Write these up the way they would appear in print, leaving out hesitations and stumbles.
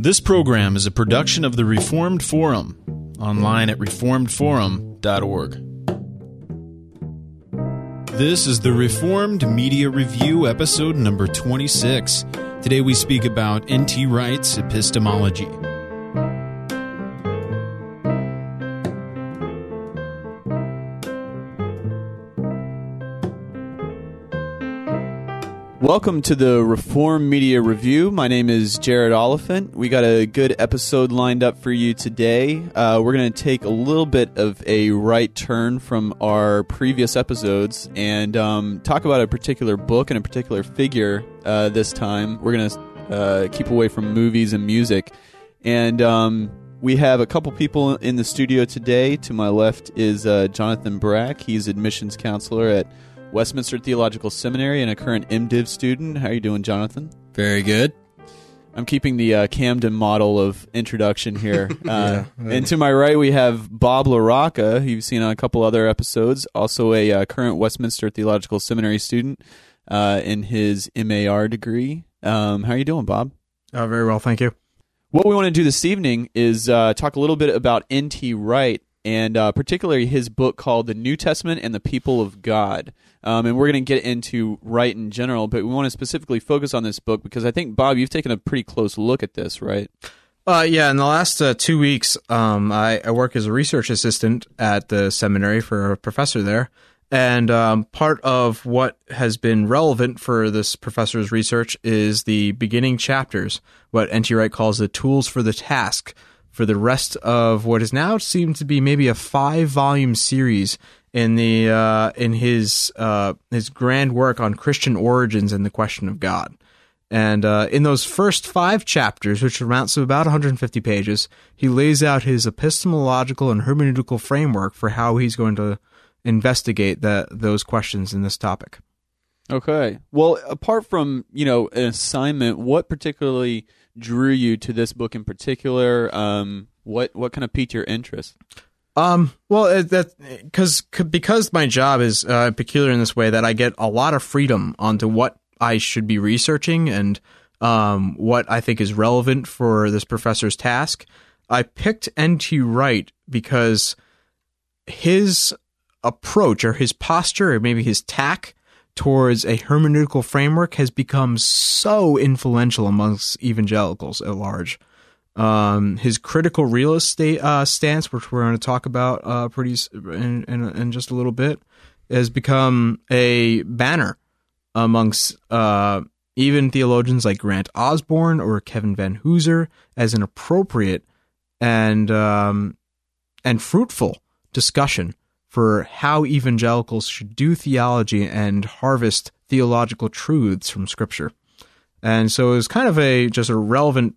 This program is a production of the Reformed Forum, online at reformedforum.org. This is the Reformed Media Review, episode number 26. Today we speak about N.T. Wright's epistemology. Welcome to the Reformed Media Review. My name is Jared Oliphant. We got a good episode lined up for you today. We're going to take a little bit of a right turn from our previous episodes and talk about a particular book and a particular figure this time. We're going to keep away from movies and music. And we have a couple people in the studio today. To my left is Jonathan Brack. He's admissions counselor at Westminster Theological Seminary and a current MDiv student. How are you doing, Jonathan? Very good. I'm keeping the Camden model of introduction here. And to my right, we have Bob LaRocca, who you've seen on a couple other episodes, also a current Westminster Theological Seminary student in his MAR degree. How are you doing, Bob? Very well, thank you. What we want to do this evening is talk a little bit about N.T. Wright, and particularly his book called The New Testament and the People of God. And we're going to get into Wright in general, but we want to specifically focus on this book because I think, Bob, you've taken a pretty close look at this, right? Yeah, in the last 2 weeks, I work as a research assistant at the seminary for a professor there, and part of what has been relevant for this professor's research is the beginning chapters, what N.T. Wright calls the tools for the task, for the rest of what is now seemed to be maybe a 5-volume series in his grand work on Christian origins and the question of God. And in those first 5 chapters, which amounts to about 150 pages, he lays out his epistemological and hermeneutical framework for how he's going to investigate those questions in this topic. Okay. Well, apart from, an assignment, what particularly drew you to this book in particular? What kind of piqued your interest? Well, because my job is peculiar in this way that I get a lot of freedom onto what I should be researching and what I think is relevant for this professor's task. I picked N.T. Wright because his approach or his posture or maybe his tack towards a hermeneutical framework has become so influential amongst evangelicals at large. His critical realist stance, which we're going to talk about in just a little bit, has become a banner amongst even theologians like Grant Osborne or Kevin Van Hooser as an appropriate and fruitful discussion for how evangelicals should do theology and harvest theological truths from Scripture. And so it was kind of just a relevant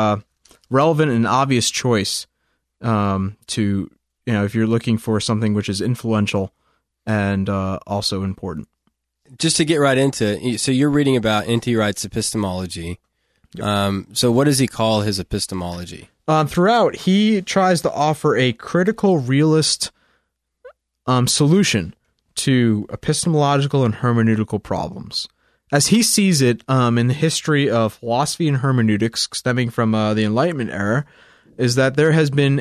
and obvious choice to, if you're looking for something which is influential and also important. Just to get right into it, so you're reading about N.T. Wright's epistemology. So what does he call his epistemology? Throughout, he tries to offer a critical realist solution to epistemological and hermeneutical problems. As he sees it in the history of philosophy and hermeneutics stemming from the Enlightenment era, is that there has been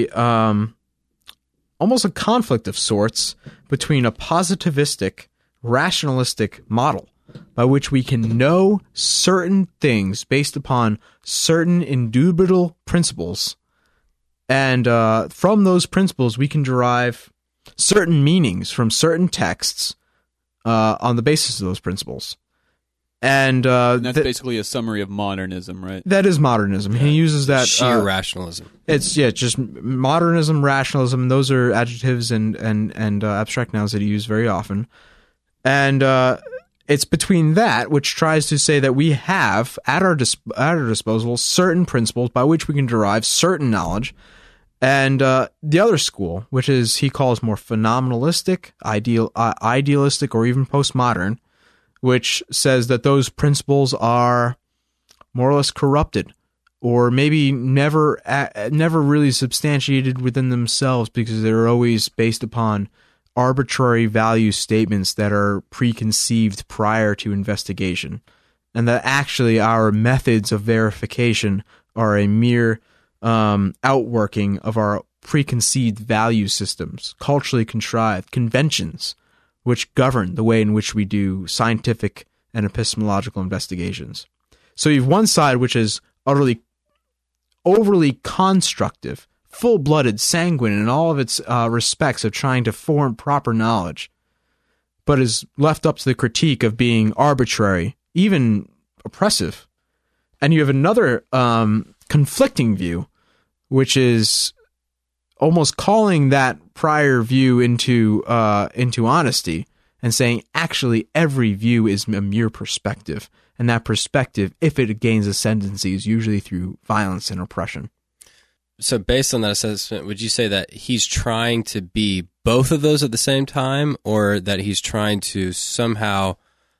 almost a conflict of sorts between a positivistic, rationalistic model by which we can know certain things based upon certain indubitable principles, and from those principles we can derive certain meanings from certain texts on the basis of those principles. And that's basically a summary of modernism, right? That is modernism. He uses that sheer rationalism. It's just modernism, rationalism. Those are adjectives and abstract nouns that he uses very often. And it's between that, which tries to say that we have at our disposal certain principles by which we can derive certain knowledge, and the other school, which he calls more phenomenalistic, idealistic, or even postmodern, which says that those principles are more or less corrupted, or maybe never really substantiated within themselves because they're always based upon arbitrary value statements that are preconceived prior to investigation. and that actually our methods of verification are a mere outworking of our preconceived value systems, culturally contrived conventions, which govern the way in which we do scientific and epistemological investigations. So you have one side which is utterly, overly constructive, full-blooded, sanguine in all of its respects of trying to form proper knowledge, but is left up to the critique of being arbitrary, even oppressive. And you have another conflicting view, which is almost calling that prior view into honesty and saying, actually, every view is a mere perspective. And that perspective, if it gains ascendancy, is usually through violence and oppression. So based on that assessment, would you say that he's trying to be both of those at the same time, or that he's trying to somehow,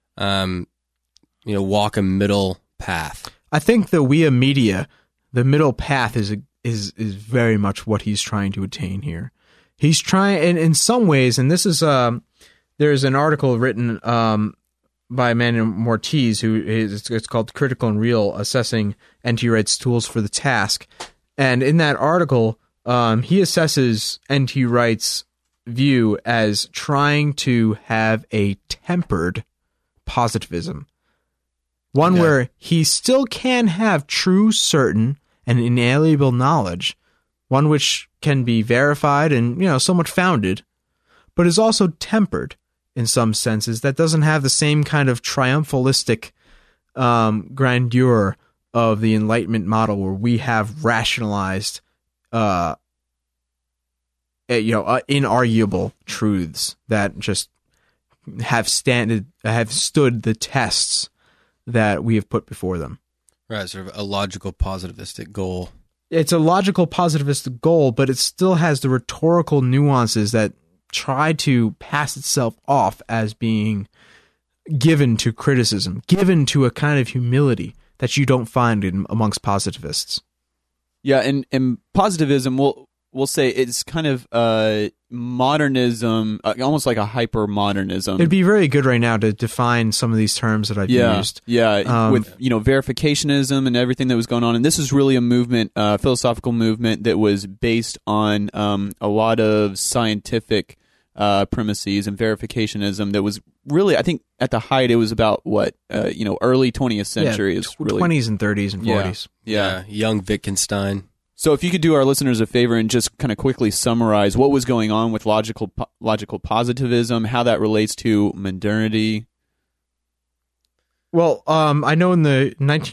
walk a middle path? I think the via media, the middle path is very much what he's trying to attain here. He's trying, and in some ways, and this is there's an article written by Emmanuel Mortiz, it's called "Critical and Real: Assessing N.T. Wright's Tools for the Task." And in that article, he assesses N.T. Wright's view as trying to have a tempered positivism. One where he still can have true, certain, and inalienable knowledge, one which can be verified and, somewhat founded, but is also tempered in some senses, that doesn't have the same kind of triumphalistic grandeur of the Enlightenment model, where we have rationalized, inarguable truths that just have stood the tests that we have put before them. Right, sort of a logical positivistic goal. It's a logical positivistic goal, but it still has the rhetorical nuances that try to pass itself off as being given to criticism, given to a kind of humility that you don't find amongst positivists. Yeah, and positivism, we'll say it's kind of modernism, almost like a hyper-modernism. It'd be very good right now to define some of these terms that I've used. Yeah, with verificationism and everything that was going on. And this is really a movement, philosophical movement that was based on a lot of scientific premises and verificationism that was really, I think, at the height, it was about early 20th century. Yeah, 20s and 30s and 40s. Yeah, young Wittgenstein. So if you could do our listeners a favor and just kind of quickly summarize what was going on with logical positivism, how that relates to modernity. Well, I know in the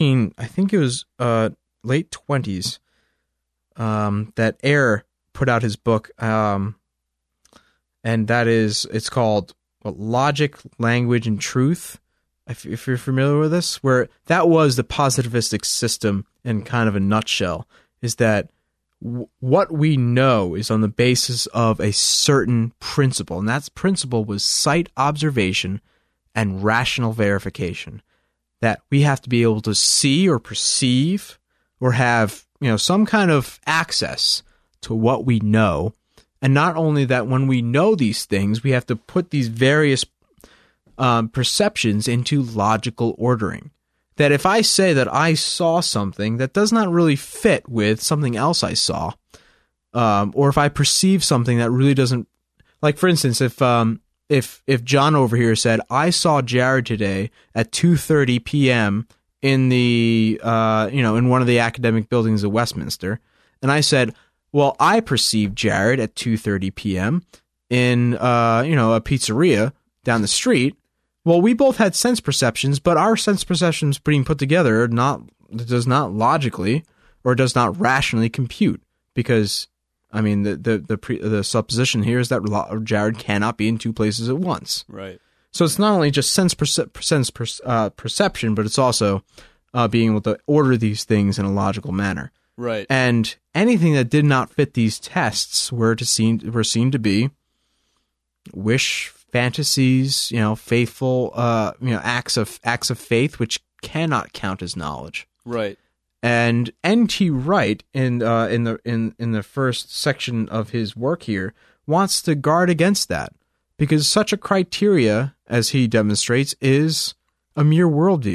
late 20s, that Ayer put out his book, and it's called Logic, Language, and Truth, if you're familiar with this, where that was the positivistic system in kind of a nutshell, is that what we know is on the basis of a certain principle, and that principle was sight observation and rational verification, that we have to be able to see or perceive or have some kind of access to what we know. And not only that, when we know these things, we have to put these various perceptions into logical ordering. That if I say that I saw something that does not really fit with something else I saw, or if I perceive something that really doesn't, like for instance, if John over here said, I saw Jared today at 2:30 p.m. in the in one of the academic buildings of Westminster, and I said, well, I perceived Jared at 2:30 p.m. in a pizzeria down the street. Well, we both had sense perceptions, but our sense perceptions being put together does not logically or does not rationally compute, because the supposition here is that Jared cannot be in two places at once. Right. So it's not only just sense perception, but it's also being able to order these things in a logical manner. Right. And anything that did not fit these tests were seen to be wish, fantasies, faithful, acts of faith, which cannot count as knowledge. Right. And N.T. Wright in the first section of his work here wants to guard against that, because such a criteria, as he demonstrates, is a mere worldview.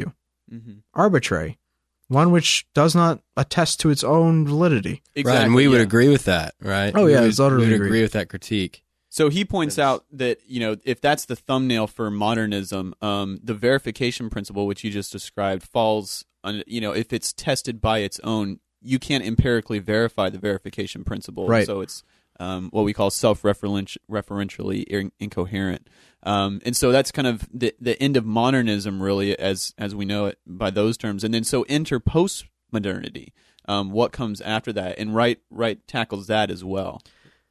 arbitrary, one which does not attest to its own validity. Exactly, right, and we would agree with that, right? Oh, yeah, we it's utterly would agree. agree with that critique. So he points out that, if that's the thumbnail for modernism, the verification principle, which you just described, falls on, if it's tested by its own, you can't empirically verify the verification principle. Right. So it's what we call self-referentially incoherent. And so that's kind of the end of modernism, really, as we know it by those terms. And then so enter postmodernity, what comes after that, and Wright tackles that as well.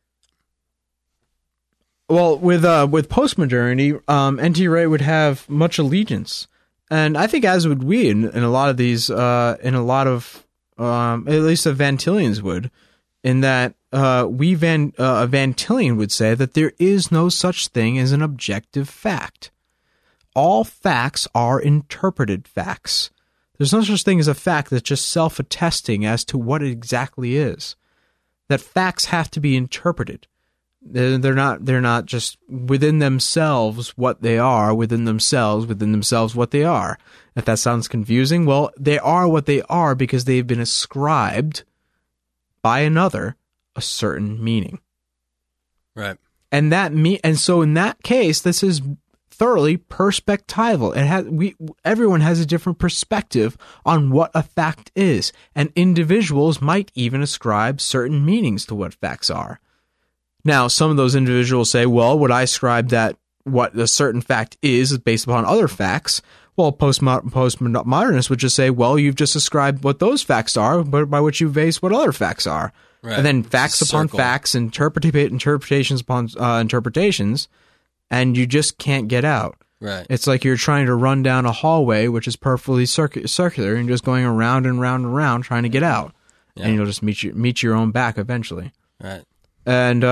Well, with postmodernity, N.T. Wright would have much allegiance, and I think as would we in a lot of these, at least the Van Tillians would, in that a Van Tillian would say that there is no such thing as an objective fact. All facts are interpreted facts. There's no such thing as a fact that's just self-attesting as to what it exactly is. That facts have to be interpreted. They're not just within themselves what they are, within themselves what they are. If that sounds confusing, well, they are what they are because they've been ascribed by another a certain meaning. Right. And so in that case, this is thoroughly perspectival. Everyone has a different perspective on what a fact is, and individuals might even ascribe certain meanings to what facts are. Now, some of those individuals say, well, would I ascribe that what a certain fact is based upon other facts? Well, postmodernists would just say, well, you've just ascribed what those facts are, but by which you base what other facts are. Right. And then facts upon facts, interpretations upon interpretations, and you just can't get out. Right. It's like you're trying to run down a hallway, which is perfectly circular, and just going around and round and round trying to get out. Yeah. And you'll just meet your own back eventually. Right. And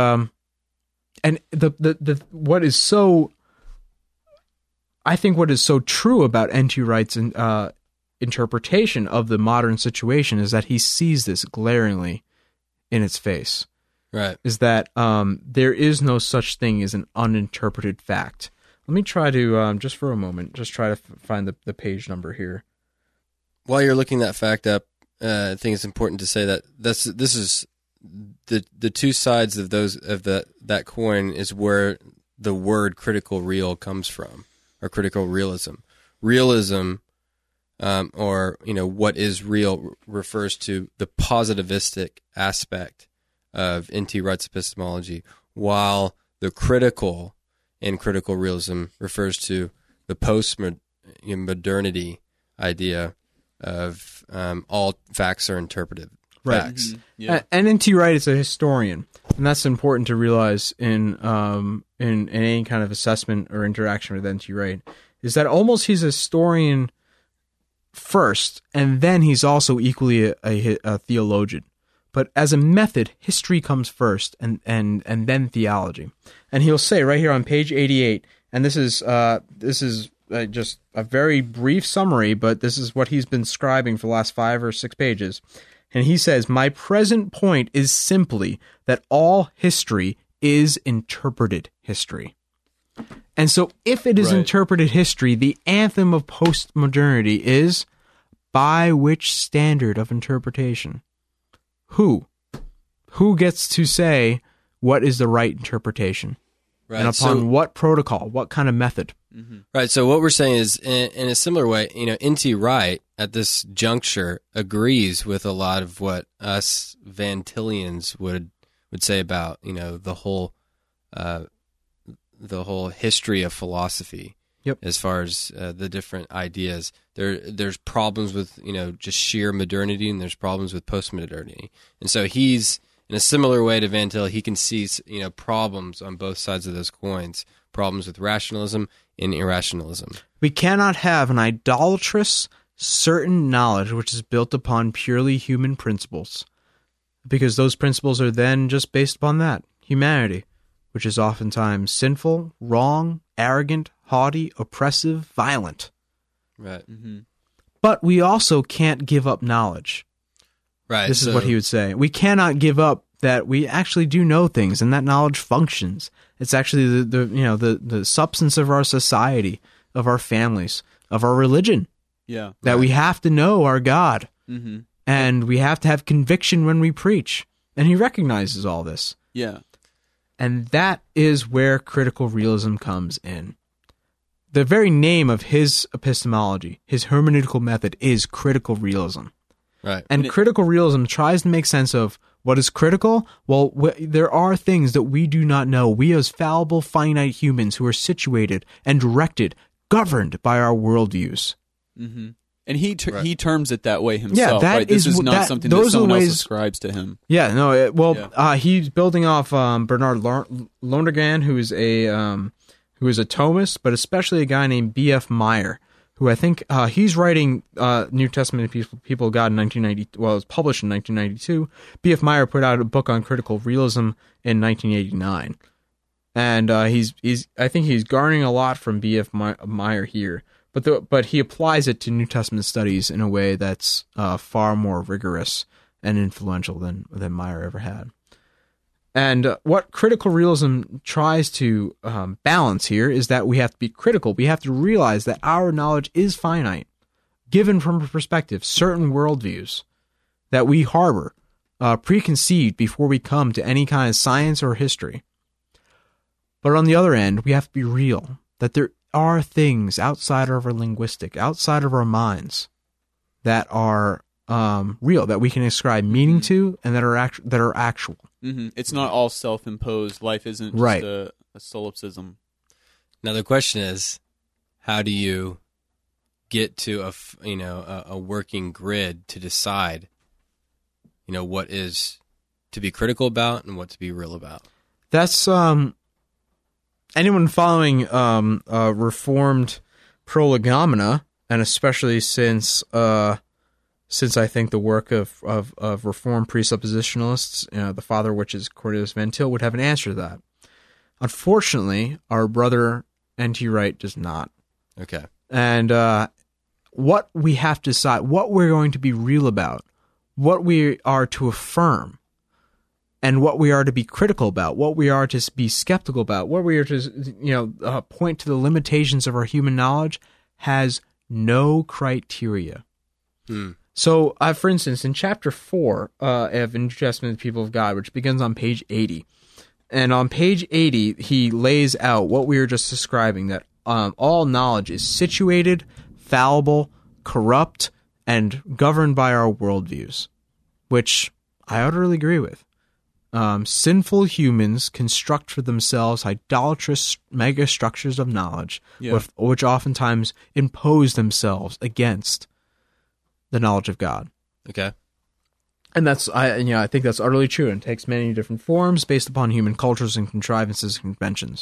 the what is so, I think what is so true about N.T. Wright's interpretation of the modern situation is that he sees this glaringly in its face. Right. Is that there is no such thing as an uninterpreted fact. Let me try to, just for a moment, try to find the page number here. While you're looking that fact up, I think it's important to say that this is the two sides of that coin is where the word critical real comes from, or critical realism. Realism, or what is real, refers to the positivistic aspect of N.T. Wright's epistemology, while the critical in critical realism refers to the post-modernity idea of all facts are interpretive facts. Mm-hmm. Yeah. And N.T. Wright is a historian, and that's important to realize in any kind of assessment or interaction with N.T. Wright, is that almost he's a historian first, and then he's also equally a theologian. But as a method, history comes first, and then theology. And he'll say right here on page 88, and this is just a very brief summary, but this is what he's been scribing for the last 5 or 6 pages. And he says, "My present point is simply that all history is interpreted history." And so if it is interpreted history, the anthem of postmodernity is, by which standard of interpretation? Who gets to say what is the right interpretation? Right. And upon what protocol, what kind of method? Mm-hmm. Right. So what we're saying is, in a similar way, N.T. Wright at this juncture agrees with a lot of what us Van Tillians would say about the whole history of philosophy. Yep. As far as the different ideas, there's problems with just sheer modernity, and there's problems with postmodernity, and so he's in a similar way to Van Til. He can see problems on both sides of those coins, problems with rationalism and irrationalism. We cannot have an idolatrous, certain knowledge which is built upon purely human principles, because those principles are then just based upon that humanity, which is oftentimes sinful, wrong, arrogant, haughty, oppressive, violent. Right. Mm-hmm. But we also can't give up knowledge. Right. This is what he would say. We cannot give up that we actually do know things, and that knowledge functions. It's actually the substance of our society, of our families, of our religion. Yeah. that we have to know our God, Mm-hmm. and we have to have conviction when we preach. And he recognizes all this. Yeah. And that is where critical realism comes in. The very name of his epistemology, his hermeneutical method, is critical realism. Right. And critical realism tries to make sense of what is critical. Well, there are things that we do not know. We as fallible, finite humans who are situated and directed, governed by our worldviews. Mm-hmm. And he terms it that way himself. that right? This is is not that- something that those are the someone else ways- ascribes to him. Yeah, no. Yeah. He's building off Bernard Lonergan, who is a Thomist, but especially a guy named B.F. Meyer, who I think he's writing New Testament People of God in 1990. Well, it was published in 1992. B.F. Meyer put out a book on critical realism in 1989, and I think he's garnering a lot from B.F. Meyer here. But he applies it to New Testament studies in a way that's far more rigorous and influential than Meyer ever had. And what critical realism tries to balance here is that we have to be critical. We have to realize that our knowledge is finite, given from a perspective, certain worldviews that we harbor preconceived before we come to any kind of science or history. But on the other end, we have to be real, that there are things outside of our linguistic, outside of our minds, that are real, that we can ascribe meaning to, and that are actual. Mm-hmm. It's not all self-imposed. Life isn't just Right. a solipsism. Now the question is, how do you get to a working grid to decide, what is to be critical about and what to be real about? That's anyone following Reformed prolegomena, and especially since I think the work of Reformed presuppositionalists, the father of which is Cornelius Van Til, would have an answer to that. Unfortunately, our brother N.T. Wright does not. Okay. And what we have to decide, what we're going to be real about, what we are to affirm, and what we are to be critical about, what we are to be skeptical about, what we are to point to the limitations of our human knowledge, has no criteria. So, for instance, in chapter 4 of New Testament People of God, which begins on page 80, and on page 80, he lays out what we were just describing, that all knowledge is situated, fallible, corrupt, and governed by our worldviews, which I utterly agree with. Sinful humans construct for themselves idolatrous megastructures of knowledge, which oftentimes impose themselves against the knowledge of God. Okay. And I think that's utterly true, and takes many different forms based upon human cultures and contrivances and conventions.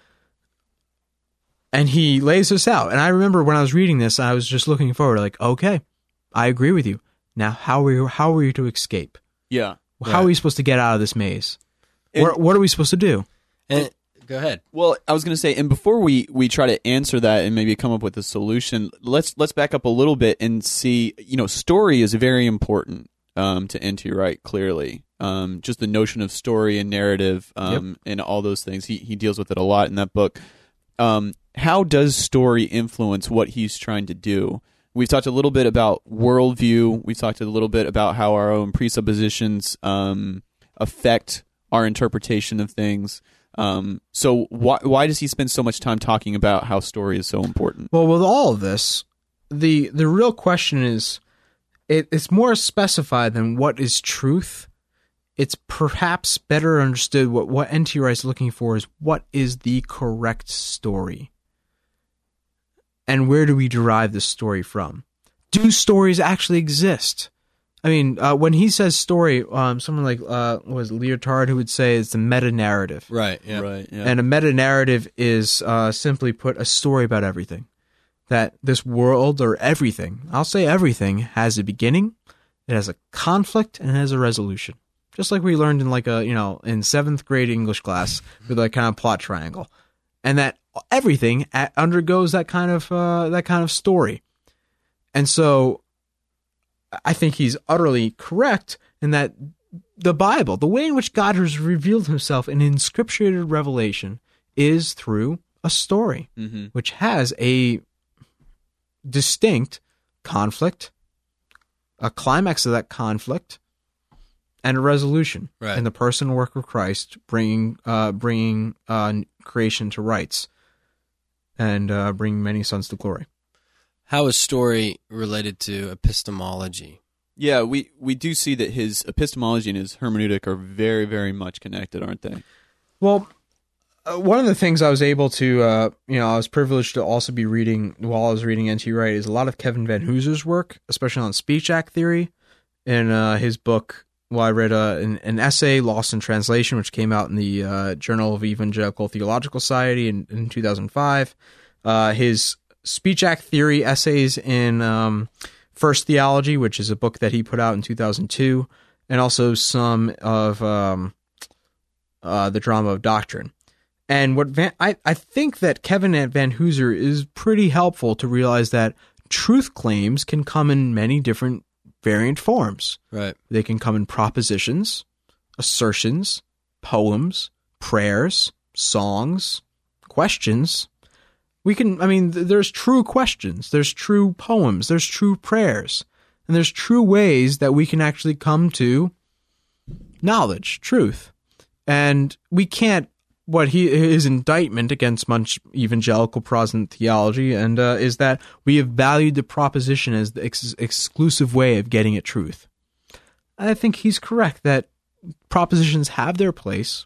And he lays this out. And I remember when I was reading this, I was just looking forward, like, okay, I agree with you. Now, how are we to escape? Yeah. How are we supposed to get out of this maze? What are we supposed to do? And go ahead. Well, I was going to say, and before we try to answer that and maybe come up with a solution, let's back up a little bit and see. Story is very important to N.T. Wright. Clearly, just the notion of story and narrative, and all those things. He deals with it a lot in that book. How does story influence what he's trying to do? We've talked a little bit about worldview. We've talked a little bit about how our own presuppositions affect our interpretation of things. So why does he spend so much time talking about how story is so important? Well, with all of this, the real question is, it's more specified than what is truth. It's perhaps better understood what N.T. Wright is looking for is what is the correct story. And where do we derive this story from? Do stories actually exist? I mean, when he says story, someone like was Lyotard who would say it's the meta-narrative. Right, yeah. Right, yeah. And a meta-narrative is, simply put, a story about everything. That this world, or everything, I'll say everything, has a beginning, it has a conflict, and it has a resolution. Just like we learned in in 7th grade English class with that kind of plot triangle. And that everything undergoes that kind of story. And so I think he's utterly correct in that the Bible, the way in which God has revealed himself in inscripturated revelation, is through a story, which has a distinct conflict, a climax of that conflict, and a resolution in the person and work of Christ, bringing creation to rights and bringing many sons to glory. How is story related to epistemology? Yeah, we do see that his epistemology and his hermeneutic are very, very much connected, aren't they? Well, one of the things I was able to, I was privileged to also be reading while I was reading N.T. Wright is a lot of Kevin Van Hooser's work, especially on speech act theory. In his book, I read an essay, Lost in Translation, which came out in the Journal of Evangelical Theological Society in 2005. His speech act theory essays in First Theology, which is a book that he put out in 2002, and also some of the Drama of Doctrine. And I think that Kevin Van Hooser is pretty helpful to realize that truth claims can come in many different variant forms. Right. They can come in propositions, assertions, poems, prayers, songs, questions. There's true questions, there's true poems, there's true prayers, and there's true ways that we can actually come to knowledge, truth. And we can't, his indictment against much evangelical Protestant theology is that we have valued the proposition as the exclusive way of getting at truth. I think he's correct that propositions have their place.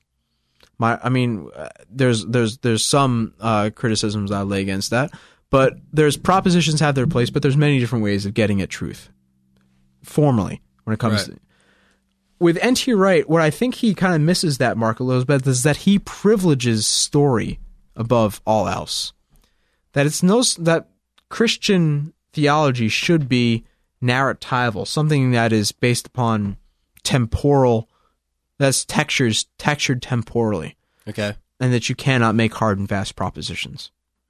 There's some criticisms I lay against that, but there's propositions have their place, but there's many different ways of getting at truth. Formally, when it comes to with N.T. Wright, what I think he kind of misses that mark a little bit is that he privileges story above all else. That Christian theology should be narratival, something that is based upon temporal, that's textured temporally. Okay. And that you cannot make hard and fast propositions.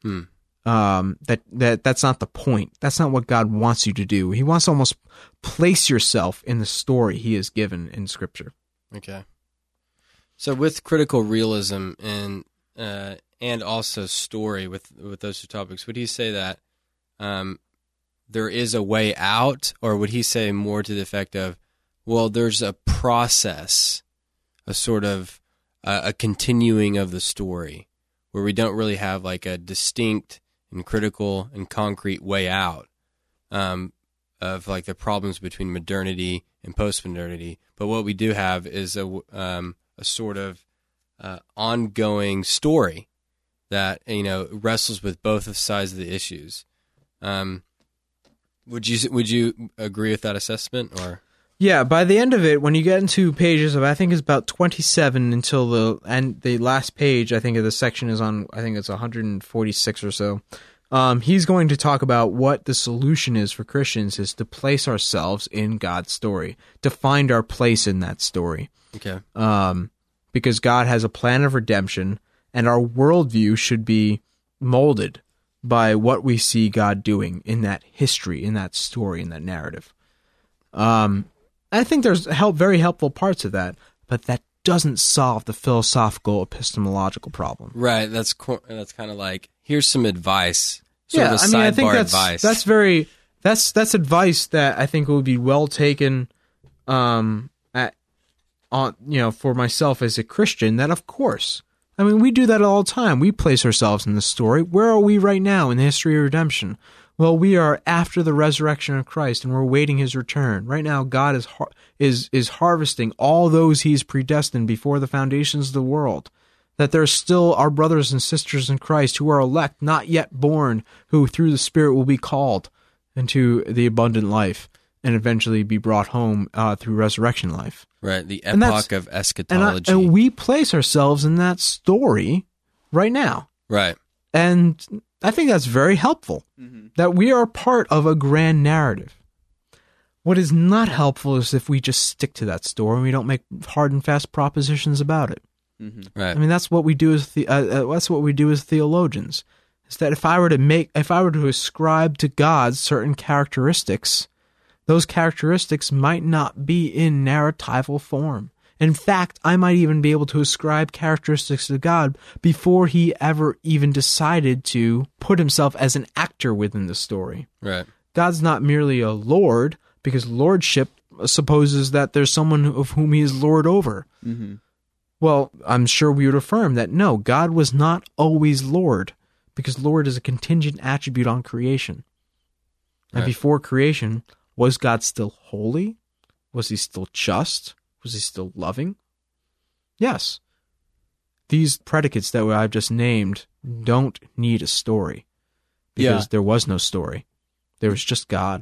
That's not the point. That's not what God wants you to do. He wants to almost place yourself in the story he has given in Scripture. Okay. So with critical realism and also story, with those two topics, would he say that there is a way out, or would he say more to the effect of, well, there's a process, a sort of a continuing of the story, where we don't really have like a distinct and critical and concrete way out of like the problems between modernity and postmodernity, but what we do have is a sort of ongoing story that wrestles with both sides of the issues. Would you agree with that assessment, or? Yeah, by the end of it, when you get into pages of, I think it's about 27 until the last page, I think of the section is on, I think it's 146 or so. He's going to talk about what the solution is for Christians is to place ourselves in God's story, to find our place in that story. Okay. Because God has a plan of redemption, and our worldview should be molded by what we see God doing in that history, in that story, in that narrative. I think there's very helpful parts of that, but that doesn't solve the philosophical epistemological problem. Right. That's kind of like, here's some advice. I think advice. That's advice that I think would be well taken for myself as a Christian. That, of course, we do that all the time. We place ourselves in the story. Where are we right now in the history of redemption? Well, we are after the resurrection of Christ, and we're awaiting his return. Right now, God is harvesting all those he's predestined before the foundations of the world. That there are still our brothers and sisters in Christ who are elect, not yet born, who through the Spirit will be called into the abundant life and eventually be brought home through resurrection life. Right, the epoch of eschatology. And we place ourselves in that story right now. Right. And I think that's very helpful, that we are part of a grand narrative. What is not helpful is if we just stick to that story and we don't make hard and fast propositions about it. Mm-hmm. Right. That's what we do as theologians. Is that if I were to ascribe to God certain characteristics, those characteristics might not be in narratival form. In fact, I might even be able to ascribe characteristics to God before he ever even decided to put himself as an actor within the story. Right. God's not merely a Lord, because lordship supposes that there's someone of whom he is Lord over. Mm-hmm. Well, I'm sure we would affirm that no, God was not always Lord, because Lord is a contingent attribute on creation. And Right. before creation, was God still holy? Was he still just? Was he still loving? Yes. These predicates that I've just named don't need a story, because there was no story. There was just God.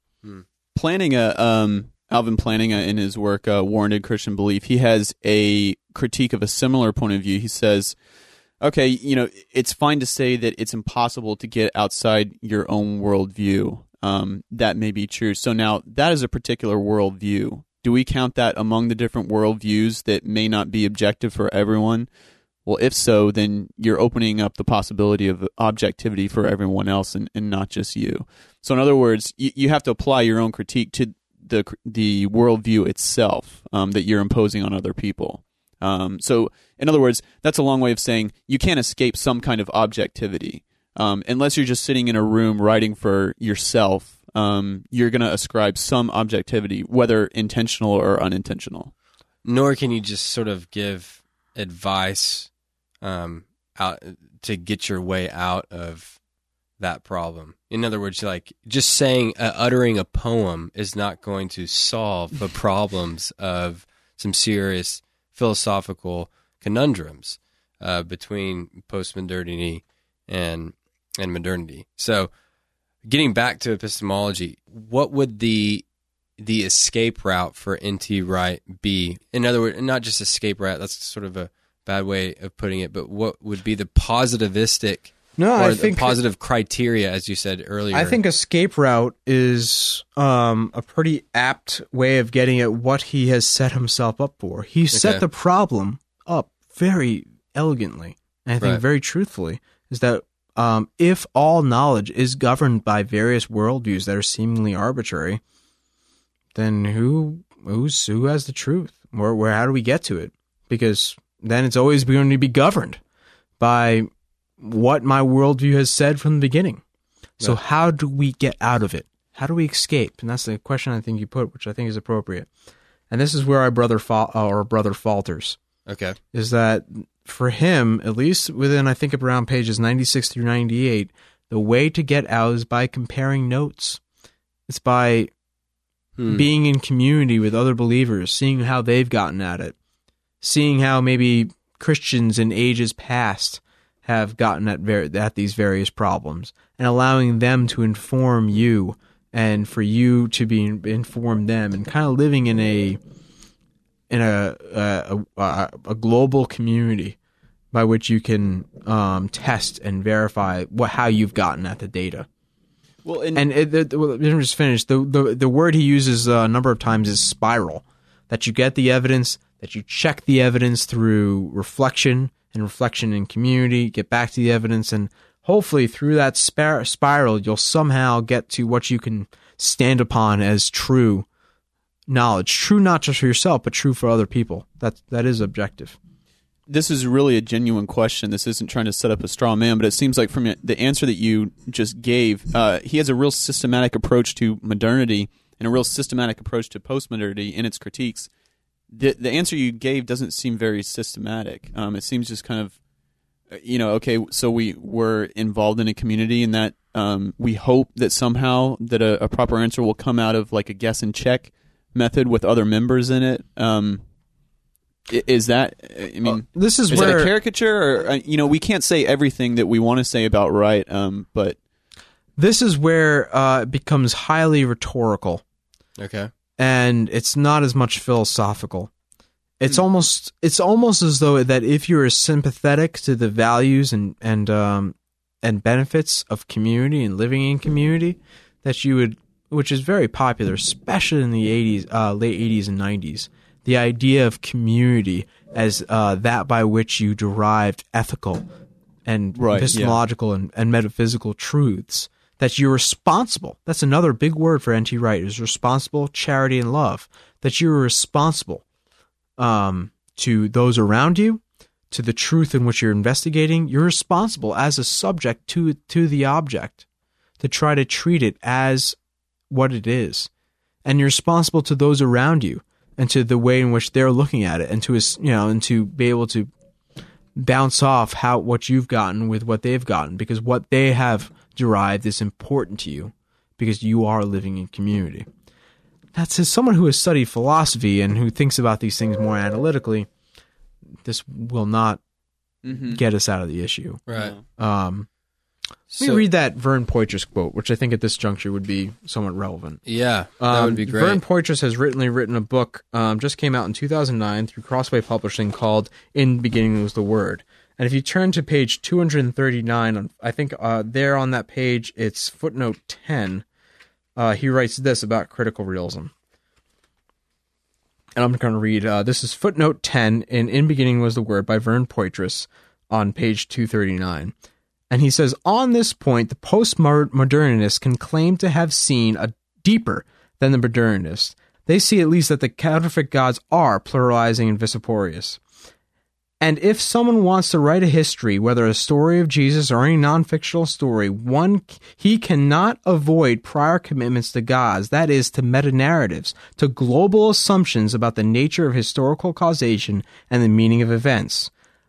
Plantinga, Alvin Plantinga, in his work Warranted Christian Belief, he has a critique of a similar point of view. He says, okay, it's fine to say that it's impossible to get outside your own worldview. That may be true. So now, that is a particular worldview. Do we count that among the different worldviews that may not be objective for everyone? Well, if so, then you're opening up the possibility of objectivity for everyone else and not just you. So in other words, you have to apply your own critique to the worldview itself that you're imposing on other people. So in other words, that's a long way of saying you can't escape some kind of objectivity. Unless you're just sitting in a room writing for yourself, you're going to ascribe some objectivity, whether intentional or unintentional. Nor can you just sort of give advice out to get your way out of that problem. In other words, like just saying, uttering a poem is not going to solve the problems of some serious philosophical conundrums between postmodernity and modernity. So, getting back to epistemology, what would the escape route for N.T. Wright be? In other words, not just escape route, that's sort of a bad way of putting it, but what would be the positivistic the positive criteria, as you said earlier? I think escape route is a pretty apt way of getting at what he has set himself up for. He set the problem up very elegantly, and I think very truthfully, is that if all knowledge is governed by various worldviews that are seemingly arbitrary, then who has the truth? How do we get to it? Because then it's always going to be governed by what my worldview has said from the beginning. So how do we get out of it? How do we escape? And that's the question I think you put, which I think is appropriate. And this is where our brother falters. Okay. Is that for him, at least within, I think, around pages 96 through 98, the way to get out is by comparing notes. It's by being in community with other believers, seeing how they've gotten at it, seeing how maybe Christians in ages past have gotten at these various problems, and allowing them to inform you, and for you to be inform them, and kind of living in a global community by which you can test and verify how you've gotten at the data. Well, let me just finish. The word he uses a number of times is spiral. That you get the evidence, that you check the evidence through reflection in community, get back to the evidence, and hopefully through that spiral, you'll somehow get to what you can stand upon as true knowledge. True not just for yourself, but true for other people. That is objective. This is really a genuine question. This isn't trying to set up a straw man, but it seems like from the answer that you just gave, he has a real systematic approach to modernity and a real systematic approach to postmodernity in its critiques. The answer you gave doesn't seem very systematic. It seems just kind of, okay, so we were involved in a community, and that we hope that somehow that a proper answer will come out of like a guess and check method with other members in it. Is that? I mean, this is that where a caricature, or we can't say everything that we want to say about Wright, but this is where it becomes highly rhetorical. Okay. And it's not as much philosophical. It's almost as though that if you're sympathetic to the values and benefits of community and living in community, that you would, which is very popular, especially in the late 80s and 90s, the idea of community as that by which you derived ethical and epistemological and metaphysical truths. That you're responsible. That's another big word for N.T. Wright, is responsible, charity, and love. That you're responsible to those around you, to the truth in which you're investigating. You're responsible as a subject to the object, to try to treat it as what it is. And you're responsible to those around you and to the way in which they're looking at it, and to be able to bounce off what you've gotten with what they've gotten, because what they have derived is important to you because you are living in community. That's as someone who has studied philosophy and who thinks about these things more analytically, this will not get us out of the issue. Right. Let me read that Vern Poitras quote, which I think at this juncture would be somewhat relevant. Yeah, that would be great. Vern Poitras has written a book, just came out in 2009 through Crossway Publishing, called In the Beginning Was the Word. And if you turn to page 239, I think there on that page, it's footnote 10, he writes this about critical realism. And I'm going to read, this is footnote 10 in Beginning Was the Word by Vern Poitras on page 239. And he says, on this point, the postmodernists can claim to have seen a deeper than the modernists. They see at least that the counterfeit gods are pluralizing and viciporous. And if someone wants to write a history, whether a story of Jesus or any non-fictional story, he cannot avoid prior commitments to gods, that is, to meta-narratives, to global assumptions about the nature of historical causation and the meaning of events.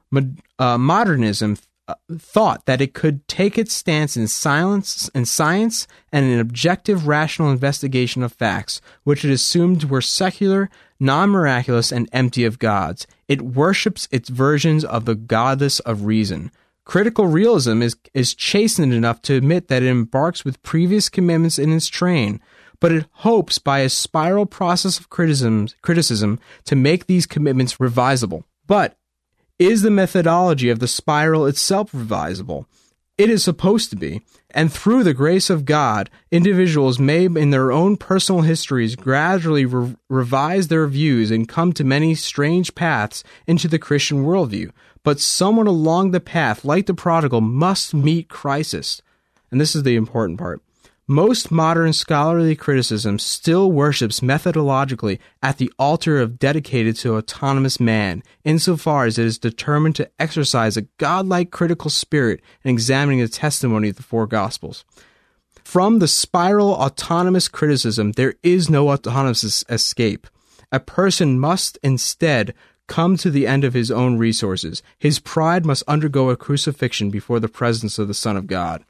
Modernism thought that it could take its stance in science and an objective rational investigation of facts, which it assumed were secular, non-miraculous, and empty of gods. It worships its versions of the goddess of reason. Critical realism is chastened enough to admit that it embarks with previous commitments in its train, but it hopes by a spiral process of criticism to make these commitments revisable. But is the methodology of the spiral itself revisable? It is supposed to be, and through the grace of God, individuals may, in their own personal histories, gradually revise their views and come to many strange paths into the Christian worldview. But someone along the path, like the prodigal, must meet crisis. And this is the important part. Most modern scholarly criticism still worships methodologically at the altar of dedicated to autonomous man, insofar as it is determined to exercise a godlike critical spirit in examining the testimony of the four Gospels. From the spiral autonomous criticism, there is no autonomous escape. A person must instead come to the end of his own resources. His pride must undergo a crucifixion before the presence of the Son of God.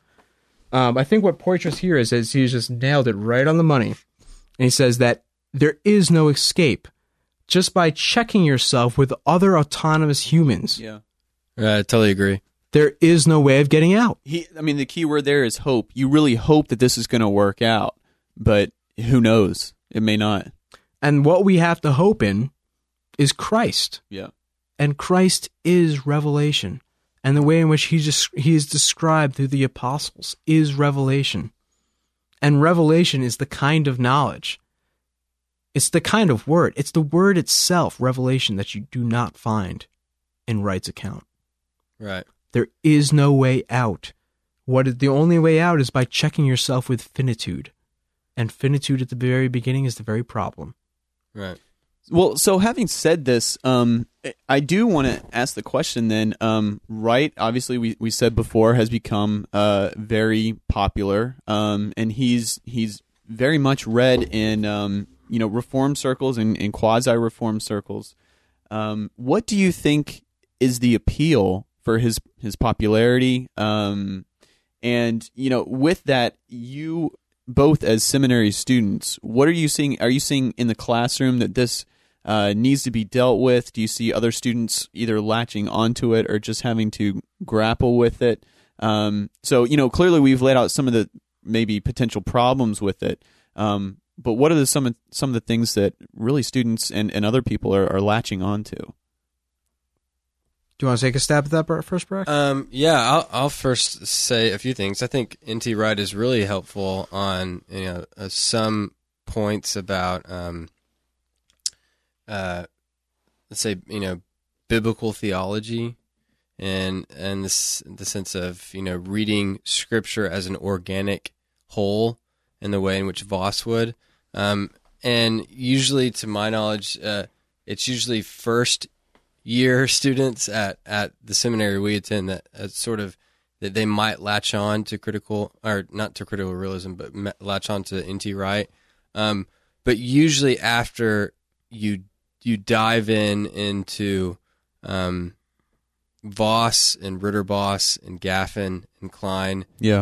I think what Poitras here is he's just nailed it right on the money. And he says that there is no escape just by checking yourself with other autonomous humans. Yeah. I totally agree. There is no way of getting out. The key word there is hope. You really hope that this is going to work out, but who knows? It may not. And what we have to hope in is Christ. Yeah. And Christ is revelation. And the way in which he is described through the apostles is revelation. And revelation is the kind of knowledge. It's the kind of word. It's the word itself, revelation, that you do not find in Wright's account. Right. There is no way out. The only way out is by checking yourself with finitude. And finitude at the very beginning is the very problem. Right. Well, so having said this, I do want to ask the question then. Wright, obviously, we said before, has become very popular, and he's very much read in reform circles and quasi-reform circles. What do you think is the appeal for his popularity? And with that, you both as seminary students, what are you seeing? Are you seeing in the classroom that this needs to be dealt with? Do you see other students either latching onto it or just having to grapple with it? So clearly we've laid out some of the maybe potential problems with it. But what are some of the things that really students and other people are latching onto? Do you want to take a stab at that first, Brock? I'll first say a few things. I think N.T. Wright is really helpful on some points about let's say biblical theology and the sense of reading Scripture as an organic whole in the way in which Voss would, and usually, to my knowledge, it's usually first year students at the seminary we attend that sort of that they might latch on to not to critical realism, but latch on to N.T. Wright. But usually after you dive into Voss and Ritterboss and Gaffin and Klein, you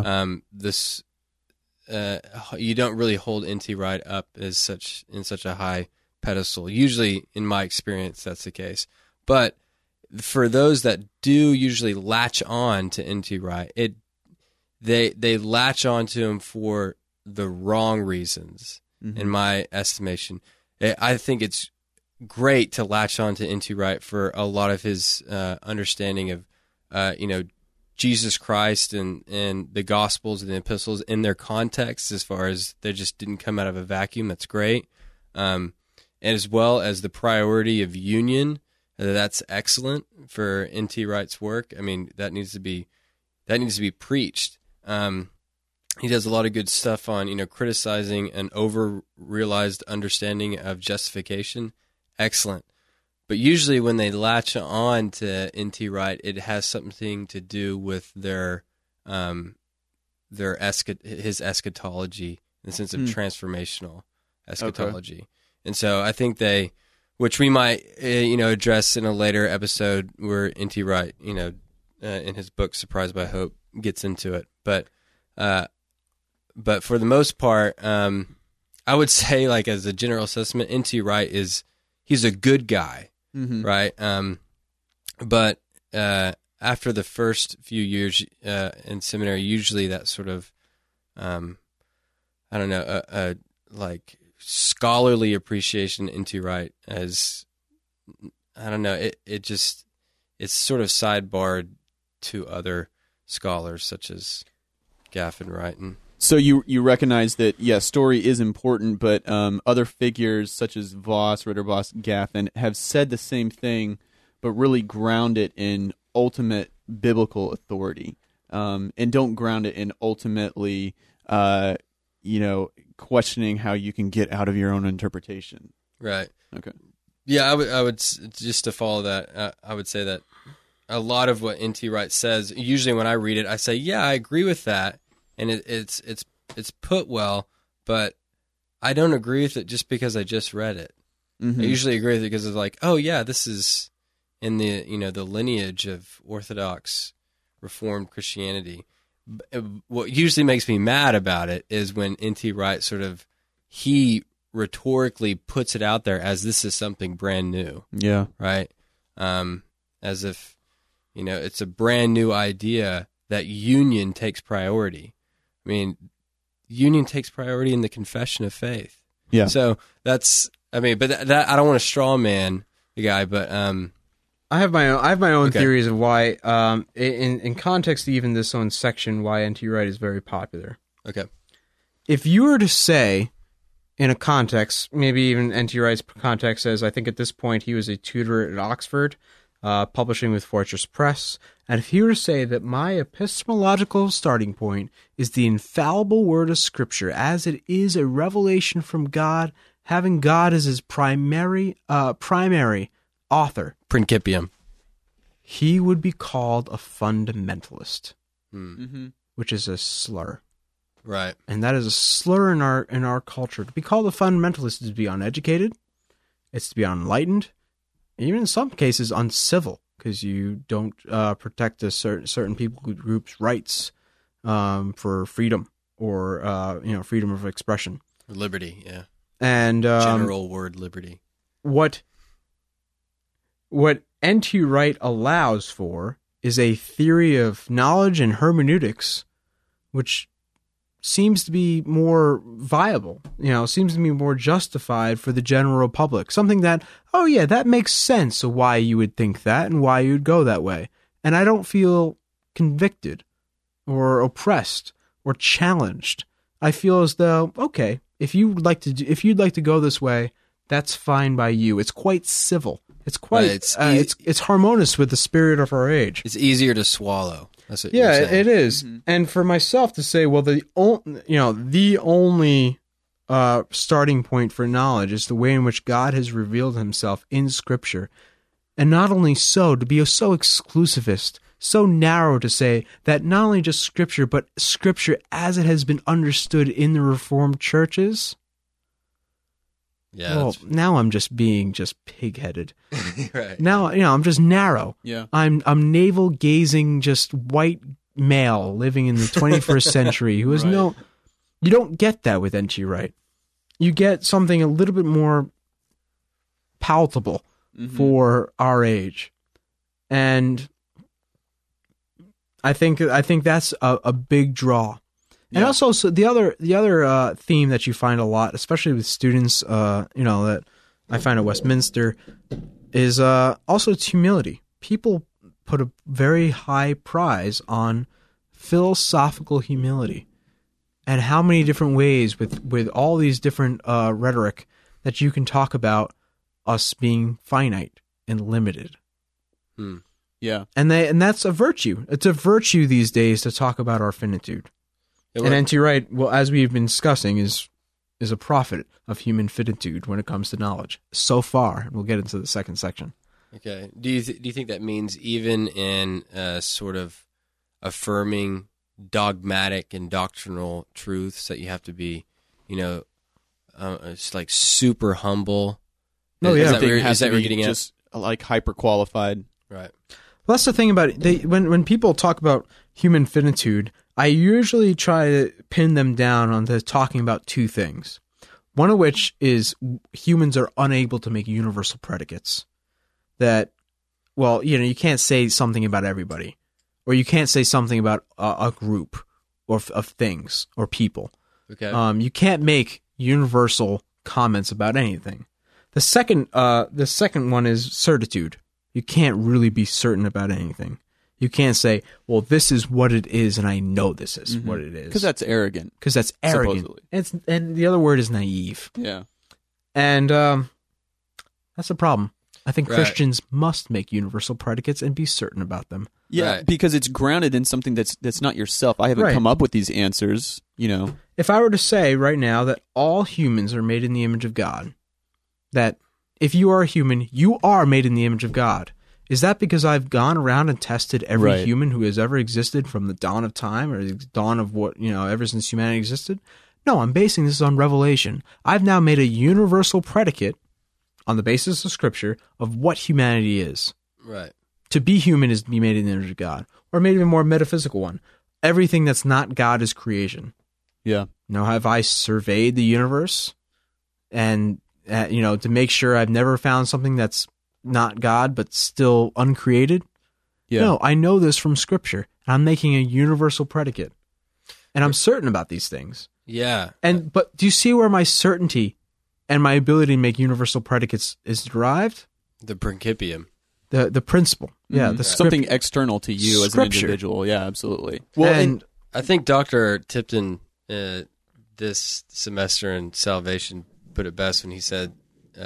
don't really hold N.T. Wright up in such a high pedestal. Usually, in my experience, that's the case. But for those that do usually latch on to N.T. Wright, they latch on to him for the wrong reasons, in my estimation. I think it's great to latch on to N.T. Wright for a lot of his understanding of, Jesus Christ and the Gospels and the Epistles in their context, as far as they just didn't come out of a vacuum. That's great. And as well as the priority of union, that's excellent for N.T. Wright's work. I mean, that needs to be preached. He does a lot of good stuff on, criticizing an over-realized understanding of justification. Excellent. But usually when they latch on to N.T. Wright, it has something to do with his eschatology, in the sense of transformational eschatology. Okay. And so I think which we might, address in a later episode, where N.T. Wright, in his book Surprised by Hope, gets into it. But for the most part, I would say, like, as a general assessment, N.T. Wright he's a good guy, right? But after the first few years in seminary, usually that sort of, like scholarly appreciation into Wright as, it's sort of sidebarred to other scholars such as Gaffin Wright. So you recognize that, story is important, but other figures such as Voss, Ritterboss, Gaffin have said the same thing, but really ground it in ultimate biblical authority, and don't ground it in ultimately, questioning how you can get out of your own interpretation. Right. Okay. Yeah, I would just to follow that, I would say that a lot of what N.T. Wright says, usually when I read it, I say, yeah, I agree with that. And it's put well, but I don't agree with it just because I just read it. I usually agree with it because it's like, oh yeah, this is in the the lineage of Orthodox Reformed Christianity. What usually makes me mad about it is when N.T. Wright he rhetorically puts it out there as this is something brand new. Yeah. Right. As if it's a brand new idea that union takes priority. I mean, union takes priority in the confession of faith. Yeah. So but that I don't want to straw man the guy, but I have my own theories of why, in context to even this own section, why N.T. Wright is very popular. Okay. If you were to say, in a context, maybe even N.T. Wright's context says, I think at this point he was a tutor at Oxford, publishing with Fortress Press. And if he were to say that my epistemological starting point is the infallible word of Scripture, as it is a revelation from God, having God as his primary author, Principium, he would be called a fundamentalist, which is a slur. Right. And that is a slur in our culture. To be called a fundamentalist is to be uneducated, it's to be unenlightened, even in some cases uncivil, because you don't protect a certain people groups' rights for freedom or freedom of expression, liberty. Yeah, and general word liberty. What N.T. Wright allows for is a theory of knowledge and hermeneutics, which seems to be more viable, seems to be more justified for the general public. Something that, oh yeah, that makes sense of why you would think that and why you'd go that way. And I don't feel convicted or oppressed or challenged. I feel as though, okay, if you'd like to go this way, that's fine by you. It's quite civil. It's quite, it's harmonious with the spirit of our age. It's easier to swallow. That's what you're saying. It is. Mm-hmm. And for myself to say, well, the only starting point for knowledge is the way in which God has revealed himself in Scripture. And not only so, to be so exclusivist, so narrow to say that not only just Scripture, but Scripture as it has been understood in the Reformed churches. Yeah. Well, now I'm just being pig-headed. Right. Now, I'm just narrow. Yeah. I'm navel-gazing, just white male living in the 21st century who has Right. You don't get that with N.T. Wright. You get something a little bit more palatable for our age. And I think that's a big draw. And Yeah. also, so the other theme that you find a lot, especially with students, that I find at Westminster, is also it's humility. People put a very high prize on philosophical humility, and how many different ways with all these different rhetoric that you can talk about us being finite and limited. Yeah. And that's a virtue. It's a virtue these days to talk about our finitude. Yeah, And N.T. Wright, well, as we've been discussing, is a prophet of human finitude when it comes to knowledge. So far, and we'll get into the second section. Okay. Do you think that means even in sort of affirming dogmatic and doctrinal truths that you have to be, it's like super humble? Oh, yeah. Is that Everything where, has is that to where be you're getting at? just like hyper qualified. Right. Well, that's the thing about it. When people talk about human finitude, I usually try to pin them down onto talking about two things. One of which is humans are unable to make universal predicates. That, well, you can't say something about everybody, or you can't say something about a group of things or people. Okay. You can't make universal comments about anything. The second one is certitude. You can't really be certain about anything. You can't say, well, this is what it is, and I know this is what it is. Because that's arrogant. Because that's arrogant. Supposedly. And the other word is naive. Yeah. And that's a problem. I think Right. Christians must make universal predicates and be certain about them. Yeah, Right. because it's grounded in something that's not yourself. I haven't Right. come up with these answers, If I were to say right now that all humans are made in the image of God, that if you are a human, you are made in the image of God. Is that because I've gone around and tested every Right. human who has ever existed from the dawn of time or the dawn of ever since humanity existed? No, I'm basing this on revelation. I've now made a universal predicate on the basis of Scripture of what humanity is. Right. To be human is to be made in the image of God. Or maybe a more metaphysical one. Everything that's not God is creation. Yeah. Now, have I surveyed the universe and, to make sure I've never found something that's not God but still uncreated? Yeah. No, I know this from Scripture. And I'm making a universal predicate. And I'm certain about these things. Yeah. But do you see where my certainty and my ability to make universal predicates is derived? The principium. The principle. Yeah, the Something external to you as an Scripture. individual. Yeah, absolutely. Well, and I think Dr. Tipton this semester in Salvation put it best when he said,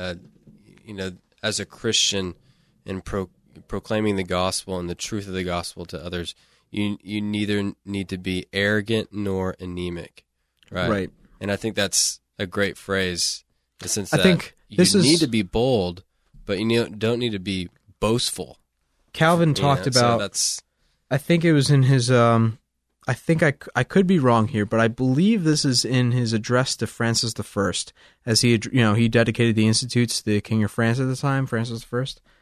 as a Christian in proclaiming the gospel and the truth of the gospel to others, you neither need to be arrogant nor anemic, right? Right. And I think that's a great phrase in the sense I that think you this is- need to be bold, but you don't need to be boastful. Calvin you talked know? So about, that's I think it was in his, I think I could be wrong here, but I believe this is in his address to Francis I, as he dedicated the institutes to the King of France at the time, Francis I.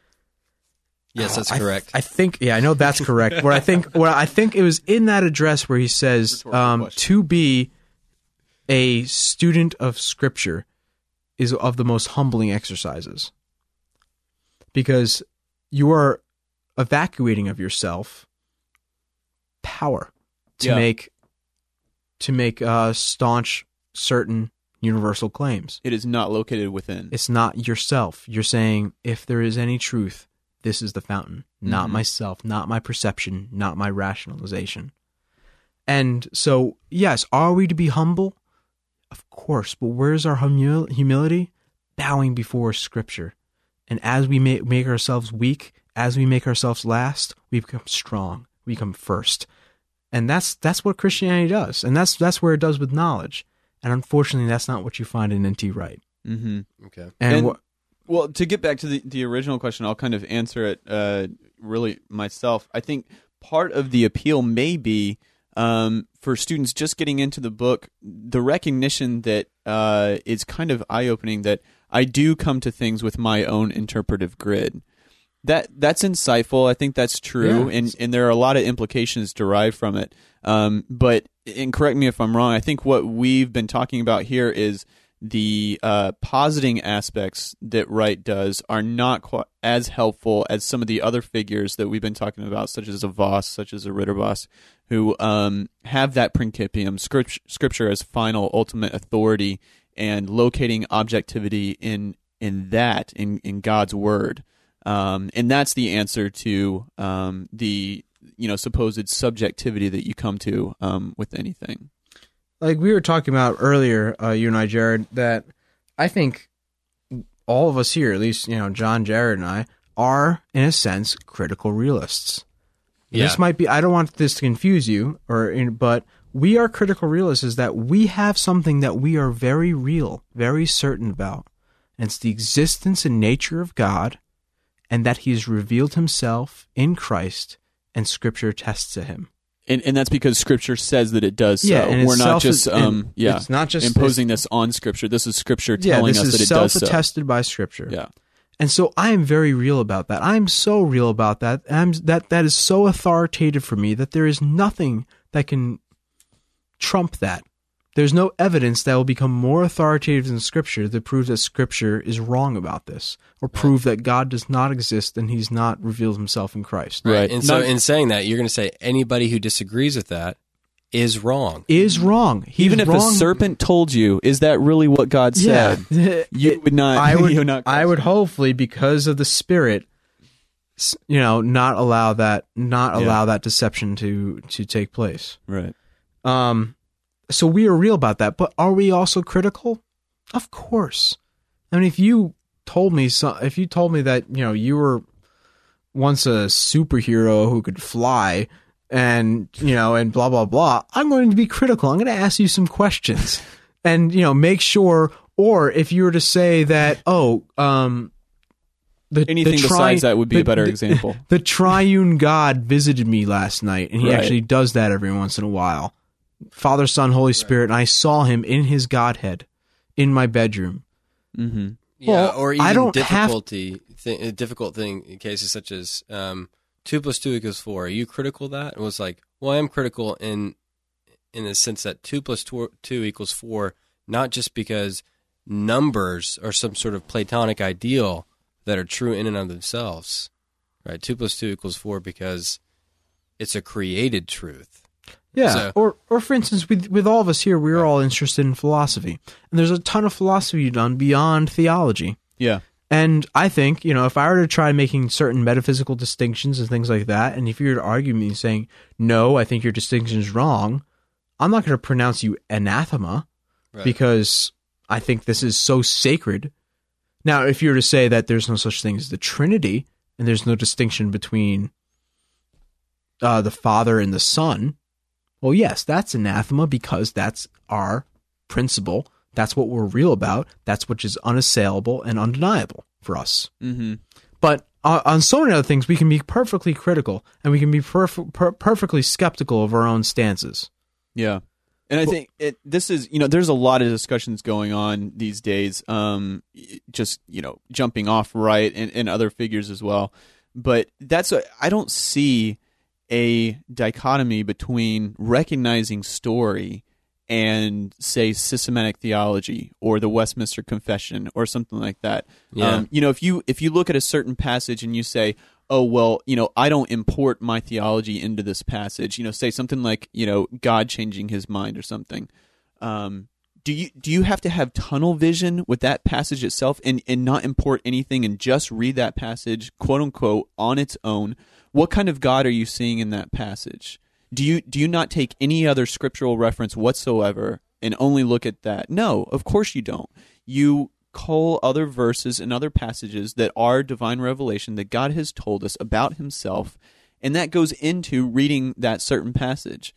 yes, that's I- correct. I think, I know that's correct. What I think it was in that address where he says, Rhetorical question. to be a student of Scripture is of the most humbling exercises, because you are evacuating of yourself power to Yeah. make staunch, certain, universal claims. it is not located within. It's not yourself. You're saying, if there is any truth, this is the fountain, not myself, not my perception, not my rationalization. And so, yes, are we to be humble? Of course, but where's our humility? Bowing before Scripture. And as we make ourselves weak, as we make ourselves last, we become strong. We become first. And that's what Christianity does. And that's where it does with knowledge. And unfortunately, that's not what you find in N.T. Wright. Mm-hmm. Okay. And, And- Well, to get back to the original question, I'll kind of answer it really myself. I think part of the appeal may be for students just getting into the book, the recognition that is kind of eye-opening, that I do come to things with my own interpretive grid. That's insightful. I think that's true, Yeah. and there are a lot of implications derived from it. But, and correct me if I'm wrong, I think what we've been talking about here is the positing aspects that Wright does are not quite as helpful as some of the other figures that we've been talking about, such as a Voss, such as a Ritterboss, who have that principium, scripture as final, ultimate authority, and locating objectivity in God's word. And that's the answer to the supposed subjectivity that you come to with anything. Like we were talking about earlier, you and I, Jared, that I think all of us here, at least, John, Jared, and I, are, in a sense, critical realists. Yeah. This might be, I don't want this to confuse you, but we are critical realists is that we have something that we are very real, very certain about. And it's the existence and nature of God, and that he has revealed himself in Christ, and Scripture attests to him. And that's because Scripture says that it does so. Yeah, and we're not just it's not just imposing this on Scripture. This is Scripture telling us that it does so. This is self-attested by Scripture. Yeah. And so I am very real about that. I am so real about that. And that is so authoritative for me that there is nothing that can trump that. There's no evidence that will become more authoritative than Scripture that proves that Scripture is wrong about this, or prove that God does not exist and he's not revealed himself in Christ. Right. And so in saying that, you're going to say anybody who disagrees with that is wrong. Is wrong. He's Even if wrong. a serpent told you, is that really what God said? Yeah. You would not. I would hopefully, because of the Spirit, not allow that deception to take place. Right. So we are real about that, but are we also critical? Of course. I mean, if you told me that you were once a superhero who could fly, and and blah blah blah, I'm going to be critical. I'm going to ask you some questions, and make sure. Or if you were to say that, anything besides that would be a better example. The triune God visited me last night, and he Right. actually does that every once in a while. Father, Son, Holy Spirit, and I saw him in his Godhead in my bedroom. Mm-hmm. Yeah, Well, or even I don't difficult thing in cases such as 2 + 2 = 4. Are you critical of that? It was like, well, I am critical in the sense that 2 + 2 = 4, not just because numbers are some sort of Platonic ideal that are true in and of themselves, right? 2 + 2 = 4 because it's a created truth. Yeah, So- or for instance, with all of us here, we're all interested in philosophy, and there's a ton of philosophy done beyond theology. Yeah. And I think, if I were to try making certain metaphysical distinctions and things like that, and if you were to argue me saying, no, I think your distinction is wrong, I'm not going to pronounce you anathema, Right. because I think this is so sacred. Now, if you were to say that there's no such thing as the Trinity, and there's no distinction between the Father and the Son, well, yes, that's anathema, because that's our principle. That's what we're real about. That's what is unassailable and undeniable for us. Mm-hmm. But on so many other things, we can be perfectly critical, and we can be perfectly skeptical of our own stances. Yeah. And I think this is, there's a lot of discussions going on these days, just, jumping off Wright and other figures as well. But I don't see a dichotomy between recognizing story and, say, systematic theology or the Westminster Confession or something like that. Yeah. If you look at a certain passage and you say, oh, well, I don't import my theology into this passage, say something like, God changing his mind or something. Do you have to have tunnel vision with that passage itself and not import anything and just read that passage, quote unquote, on its own? What kind of God are you seeing in that passage? Do you not take any other scriptural reference whatsoever and only look at that? No, of course you don't. You cull other verses and other passages that are divine revelation that God has told us about himself, and that goes into reading that certain passage.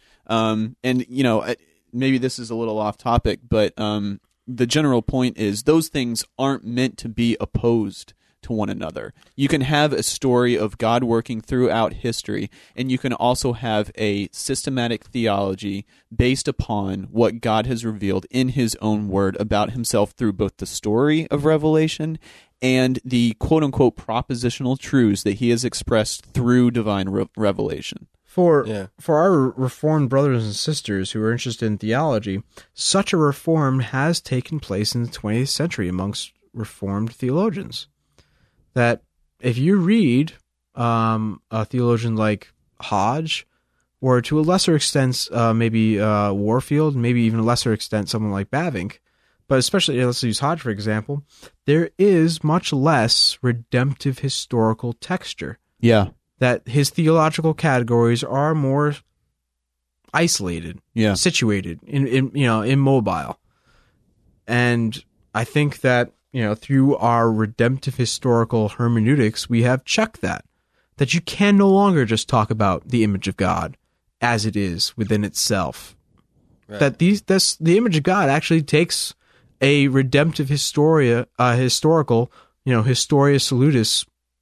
Maybe this is a little off topic, but the general point is those things aren't meant to be opposed. to one another. You can have a story of God working throughout history, and you can also have a systematic theology based upon what God has revealed in his own word about himself through both the story of Revelation and the quote-unquote propositional truths that he has expressed through divine revelation. For our Reformed brothers and sisters who are interested in theology, such a reform has taken place in the 20th century amongst Reformed theologians. That if you read a theologian like Hodge, or to a lesser extent maybe Warfield, maybe even a lesser extent someone like Bavinck, but especially, let's use Hodge for example, there is much less redemptive historical texture. Yeah. That his theological categories are more isolated, situated, immobile. And I think that, through our redemptive historical hermeneutics, we have checked that you can no longer just talk about the image of God as it is within itself. Right. That the image of God actually takes a redemptive historical, Historia Salutis,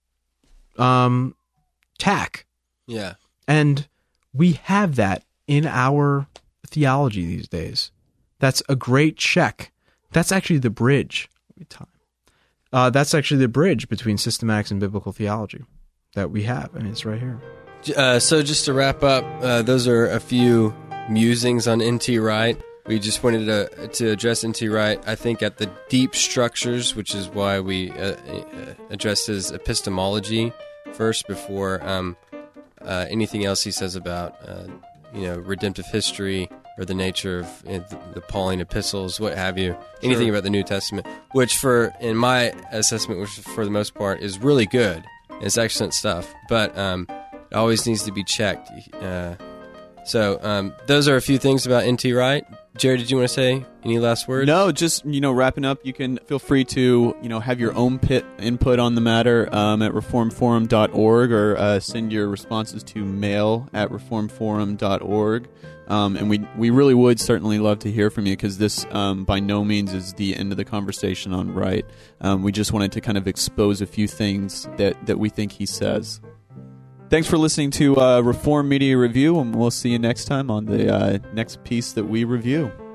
tack. Yeah. And we have that in our theology these days. That's a great check. That's actually the bridge. That's actually the bridge between systematics and biblical theology that we have, and it's right here. So just to wrap up, those are a few musings on N.T. Wright. We just wanted to address N.T. Wright, I think, at the deep structures, which is why we addressed his epistemology first before anything else he says about redemptive history or the nature of the Pauline epistles, what have you, anything about the New Testament, which in my assessment, which for the most part is really good. It's excellent stuff, but it always needs to be checked. So those are a few things about N.T. Wright. Jared, did you want to say any last words? No, just, wrapping up, you can feel free to, have your own input on the matter at reformforum.org or send your responses to mail@reformforum.org. And we really would certainly love to hear from you because this by no means is the end of the conversation on Wright. We just wanted to kind of expose a few things that we think he says. Thanks for listening to Reformed Media Review, and we'll see you next time on the next piece that we review.